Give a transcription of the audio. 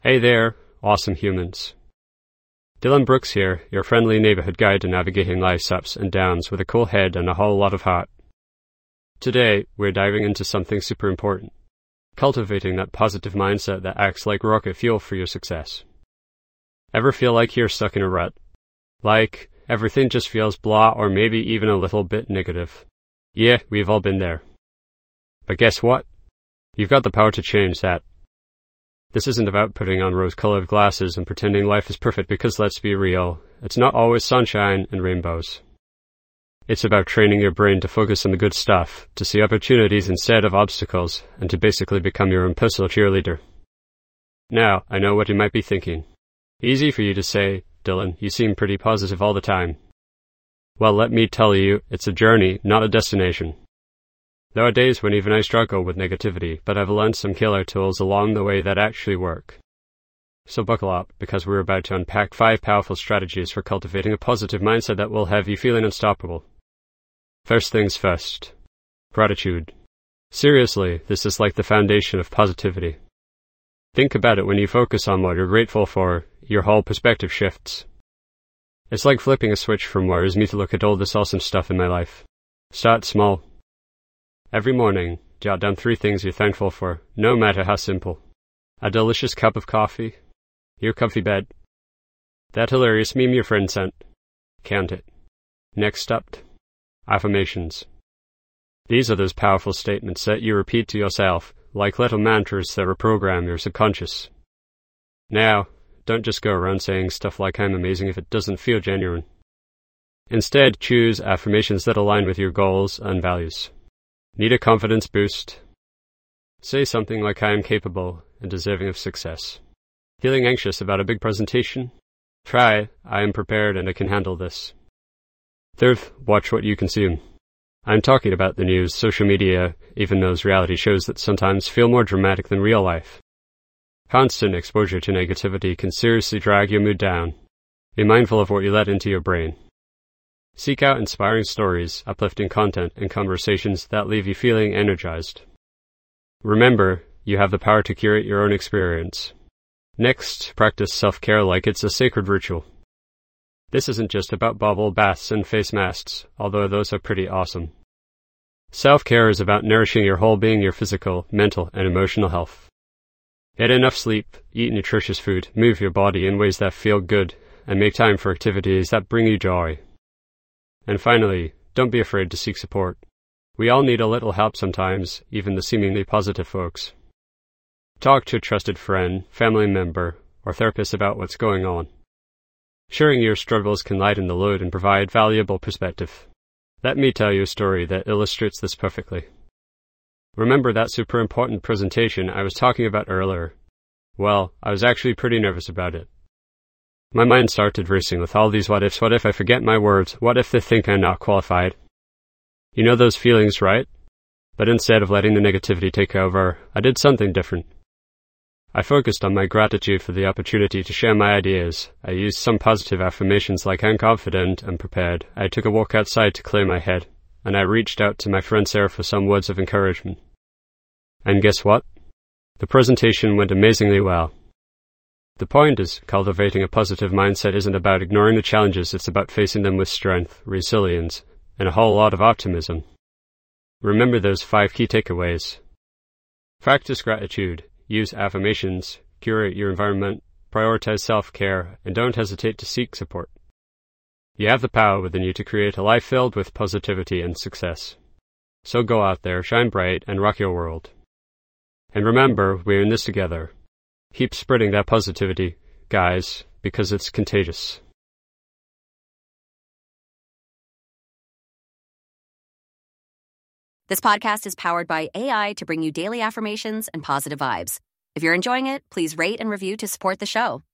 Hey there, awesome humans. Dylan Brooks here, your friendly neighborhood guide to navigating life's ups and downs with a cool head and a whole lot of heart. Today, we're diving into something super important. Cultivating that positive mindset that acts like rocket fuel for your success. Ever feel like you're stuck in a rut? Like, everything just feels blah or maybe even a little bit negative. Yeah, we've all been there. But guess what? You've got the power to change that. This isn't about putting on rose-colored glasses and pretending life is perfect because let's be real, it's not always sunshine and rainbows. It's about training your brain to focus on the good stuff, to see opportunities instead of obstacles, and to basically become your own personal cheerleader. Now, I know what you might be thinking. Easy for you to say, Dylan, you seem pretty positive all the time. Well, let me tell you, it's a journey, not a destination. There are days when even I struggle with negativity, but I've learned some killer tools along the way that actually work. So buckle up, because we're about to unpack 5 powerful strategies for cultivating a positive mindset that will have you feeling unstoppable. First things first. Gratitude. Seriously, this is like the foundation of positivity. Think about it: when you focus on what you're grateful for, your whole perspective shifts. It's like flipping a switch from "where is me" to "look at all this awesome stuff in my life." Start small. Every morning, jot down 3 things you're thankful for, no matter how simple. A delicious cup of coffee, your comfy bed, that hilarious meme your friend sent. Count it. Next up, affirmations. These are those powerful statements that you repeat to yourself, like little mantras that reprogram your subconscious. Now, don't just go around saying stuff like "I'm amazing" if it doesn't feel genuine. Instead, choose affirmations that align with your goals and values. Need a confidence boost? Say something like "I am capable and deserving of success." Feeling anxious about a big presentation? Try "I am prepared and I can handle this." Third, watch what you consume. I'm talking about the news, social media, even those reality shows that sometimes feel more dramatic than real life. Constant exposure to negativity can seriously drag your mood down. Be mindful of what you let into your brain. Seek out inspiring stories, uplifting content, and conversations that leave you feeling energized. Remember, you have the power to curate your own experience. Next, practice self-care like it's a sacred ritual. This isn't just about bubble baths and face masks, although those are pretty awesome. Self-care is about nourishing your whole being, your physical, mental, and emotional health. Get enough sleep, eat nutritious food, move your body in ways that feel good, and make time for activities that bring you joy. And finally, don't be afraid to seek support. We all need a little help sometimes, even the seemingly positive folks. Talk to a trusted friend, family member, or therapist about what's going on. Sharing your struggles can lighten the load and provide valuable perspective. Let me tell you a story that illustrates this perfectly. Remember that super important presentation I was talking about earlier? Well, I was actually pretty nervous about it. My mind started racing with all these what ifs. What if I forget my words? What if they think I'm not qualified? You know those feelings, right? But instead of letting the negativity take over, I did something different. I focused on my gratitude for the opportunity to share my ideas. I used some positive affirmations like "I'm confident and prepared." I took a walk outside to clear my head, and I reached out to my friend Sarah for some words of encouragement. And guess what? The presentation went amazingly well. The point is, cultivating a positive mindset isn't about ignoring the challenges, it's about facing them with strength, resilience, and a whole lot of optimism. Remember those 5 key takeaways. Practice gratitude, use affirmations, curate your environment, prioritize self-care, and don't hesitate to seek support. You have the power within you to create a life filled with positivity and success. So go out there, shine bright, and rock your world. And remember, we're in this together. Keep spreading that positivity, guys, because it's contagious. This podcast is powered by AI to bring you daily affirmations and positive vibes. If you're enjoying it, please rate and review to support the show.